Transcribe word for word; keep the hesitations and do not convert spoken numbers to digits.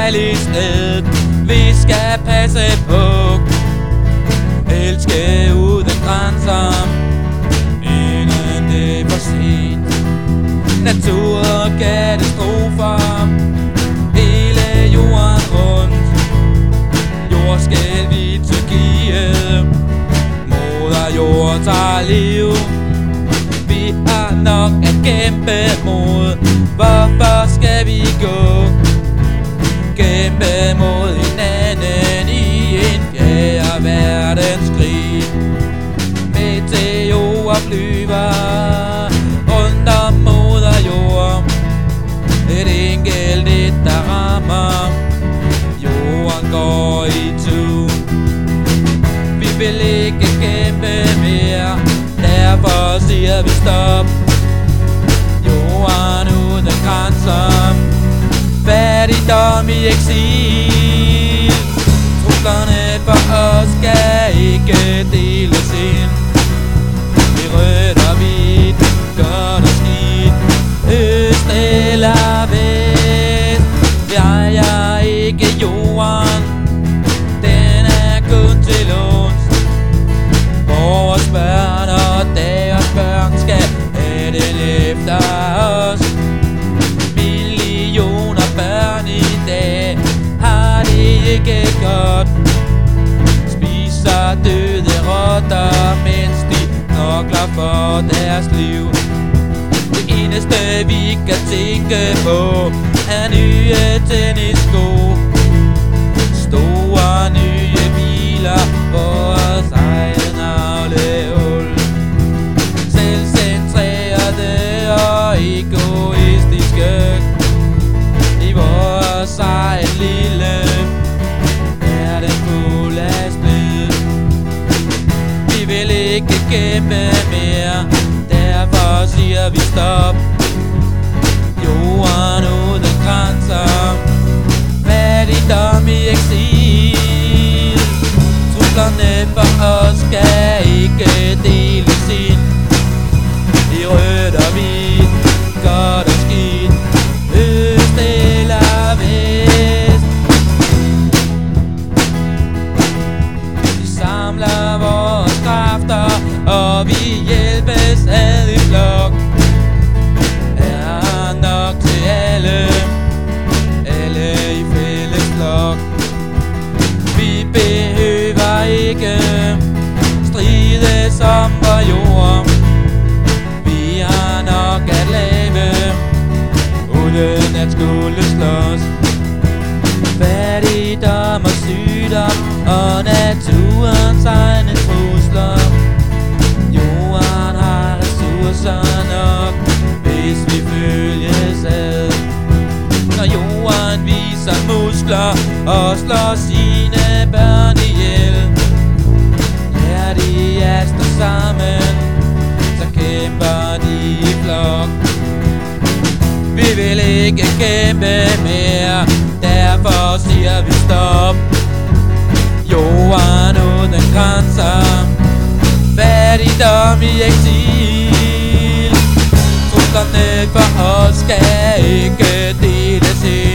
dejligt sted, vi skal passe på. Elske uden grænser, inden det er for sent. Naturkatastrofer hele jorden rundt. Jordskælv i Tyrkiet, moder jord tager liv. Vi har nok at kæmpe mod. Hvorfor skal vi gå? Kæmpe mod hinanden i en fjerde verdenskrig. Meteorer flyver rundt om moder jord. Et enkelt et der rammer, jorden går i tu. Vi vil ikke kæmpe mere, derfor siger vi stop. Jorden uden grænser, fattigdom i eksil. Truslerne for os skal ikke deles ind i rødt og hvidt, godt og skidt, øst eller vest. Vi ejer ikke jorden, den er kun til låns. Vores børn og deres børn skal have den efter os. Millioner børn i dag har det ikke godt, spiser døde rotter, mens de knokler for deres liv. Det eneste vi kan tænke på er nye tennissko, store nye biler, vores egen navlehul. Selvcentrerede og egoistiske i vores egen lille verden fuld af splid. Vi vil ikke kæmpe mere, derfor siger vi stop. Jorden uden grænser, fattigdom i eksil. Truslerne for os skal ikke deles ind i rødt og hvidt, godt og skidt, øst eller vest. Vi samler vores kræfter, og vi hjælpes ad i flok. Er nok til alle, alle i fælles flok. Vi behøver ikke strides om vor jord. Vi har nok at lave, uden at skulle slås. Fattigdom og sygdom og naturens egne trusler. Jorden har ressourcer nok, hvis vi følges ad. Når jorden viser muskler og slår sine børn ihjel, lær de at stå sammen, så kæmper de i flok. Vi vil ikke kæmpe mere, derfor siger vi stop. Jorden uden grænser, fattigdom i eksil. Truslerne for os skal ikke deles ind